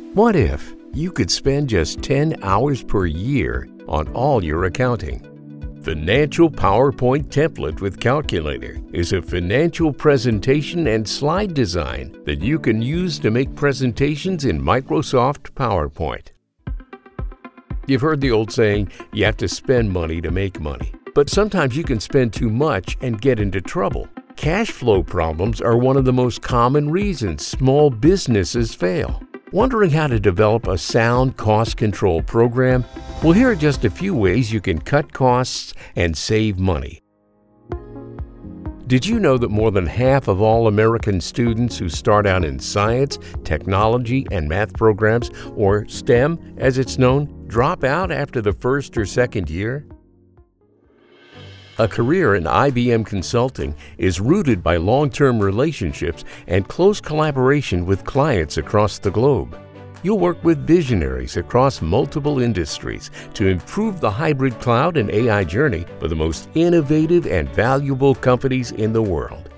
What if you could spend just 10 hours per year on all your accounting? Financial PowerPoint Template with Calculator is a financial presentation and slide design that you can use to make presentations in Microsoft PowerPoint. You've heard the old saying, you have to spend money to make money. But sometimes you can spend too much and get into trouble. Cash flow problems are one of the most common reasons small businesses fail. Wondering how to develop a sound cost control program? Well, here are just a few ways you can cut costs and save money. Did you know that more than half of all American students who start out in science, technology, and math programs, or STEM as it's known, drop out after the first or second year? A career in IBM consulting is rooted by long-term relationships and close collaboration with clients across the globe. You'll work with visionaries across multiple industries to improve the hybrid cloud and AI journey for the most innovative and valuable companies in the world.